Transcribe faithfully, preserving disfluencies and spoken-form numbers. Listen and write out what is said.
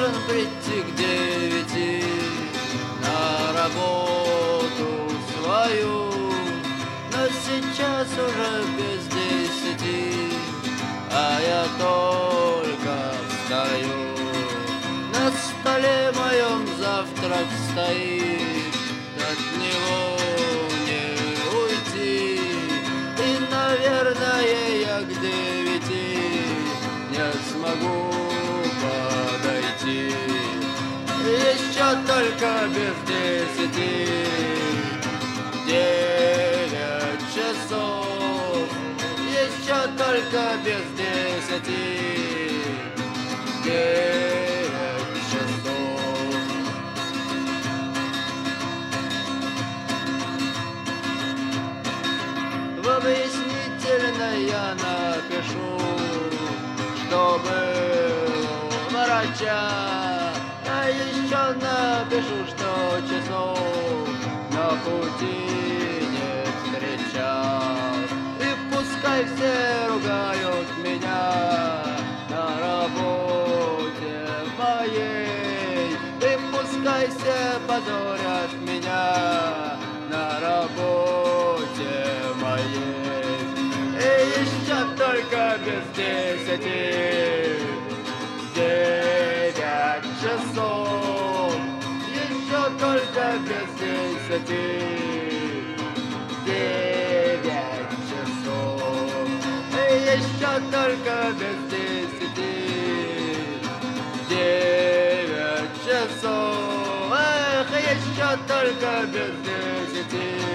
должен прийти к девяти на работу свою, но сейчас уже без десяти, а я только встаю. На столе моем завтрак стоит, от него не уйти, и, наверное, я к девяти не смогу подойти. Еще только без десяти девять часов, еще только без десяти девять часов. В объяснительной я напишу, что был у врача, а еще напишу, что часов на пути не встречал. И пускай все ругают меня на работе моей, и пускай все позорят меня на работе моей. И еще только без десяти девять часов, еще только без десяти девять часов, и еще только без десяти девять часов, эх, еще только без десяти